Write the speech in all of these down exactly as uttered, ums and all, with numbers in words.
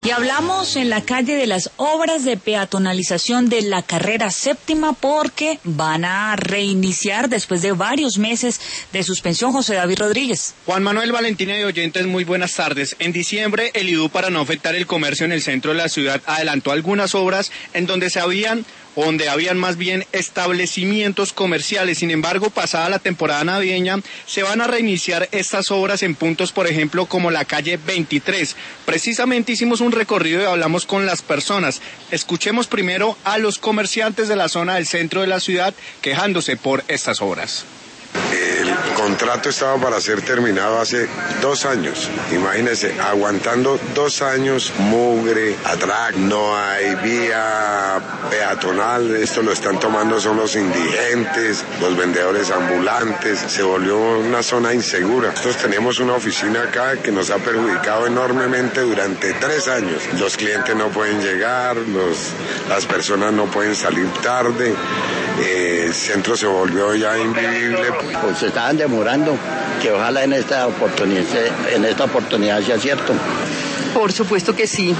Y hablamos en la calle de las obras de peatonalización de la carrera séptima porque van a reiniciar después de varios meses de suspensión. José David Rodríguez. Juan Manuel, Valentina y oyentes, muy buenas tardes. En diciembre, el I D U, para no afectar el comercio en el centro de la ciudad, adelantó algunas obras en donde se habían donde habían más bien establecimientos comerciales. Sin embargo, pasada la temporada navideña, se van a reiniciar estas obras en puntos, por ejemplo, como la calle veintitrés. Precisamente hicimos un recorrido y hablamos con las personas. Escuchemos primero a los comerciantes de la zona del centro de la ciudad quejándose por estas obras. El contrato estaba para ser terminado hace dos años. Imagínense, aguantando dos años, mugre, atrac, no hay vía peatonal. Esto lo están tomando son los indigentes, los vendedores ambulantes. Se volvió una zona insegura. Nosotros tenemos una oficina acá que nos ha perjudicado enormemente durante tres años. Los clientes no pueden llegar, los, las personas no pueden salir tarde. Eh, el centro se volvió ya invivible. Pues se estaban demorando, que ojalá en esta oportunidad, en esta oportunidad sea cierto. Por supuesto que sí.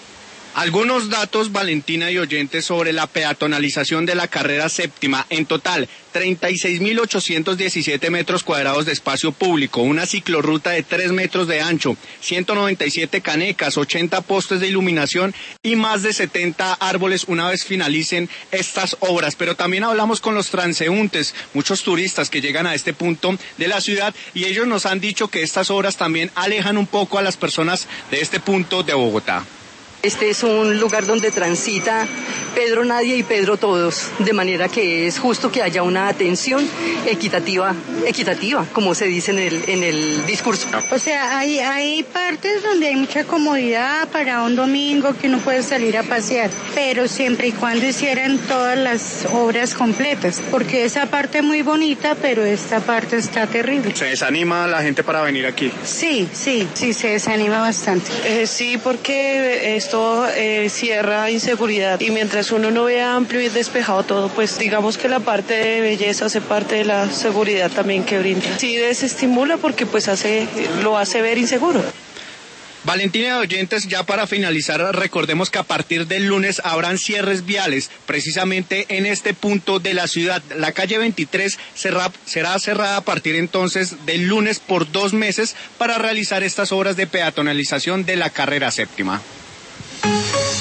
Algunos datos, Valentina y oyentes, sobre la peatonalización de la carrera séptima. En total, treinta y seis mil ochocientos diecisiete metros cuadrados de espacio público, una ciclorruta de tres metros de ancho, ciento noventa y siete canecas, ochenta postes de iluminación y más de setenta árboles una vez finalicen estas obras. Pero también hablamos con los transeúntes, muchos turistas que llegan a este punto de la ciudad, y ellos nos han dicho que estas obras también alejan un poco a las personas de este punto de Bogotá. Este es un lugar donde transita Pedro Nadie y Pedro Todos, de manera que es justo que haya una atención equitativa, equitativa, como se dice en el, en el discurso. O sea, hay, hay partes donde hay mucha comodidad para un domingo que uno puede salir a pasear, pero siempre y cuando hicieran todas las obras completas, porque esa parte es muy bonita, pero esta parte está terrible. ¿Se desanima la gente para venir aquí? Sí, sí, sí, se desanima bastante. Eh, sí, porque es Esto eh, cierra inseguridad, y mientras uno no vea amplio y despejado todo, pues digamos que la parte de belleza hace parte de la seguridad también que brinda. Sí desestimula porque pues hace, lo hace ver inseguro. Valentina de oyentes, ya para finalizar, recordemos que a partir del lunes habrán cierres viales, precisamente en este punto de la ciudad. La calle veintitrés será, será cerrada a partir entonces del lunes por dos meses para realizar estas obras de peatonalización de la carrera séptima.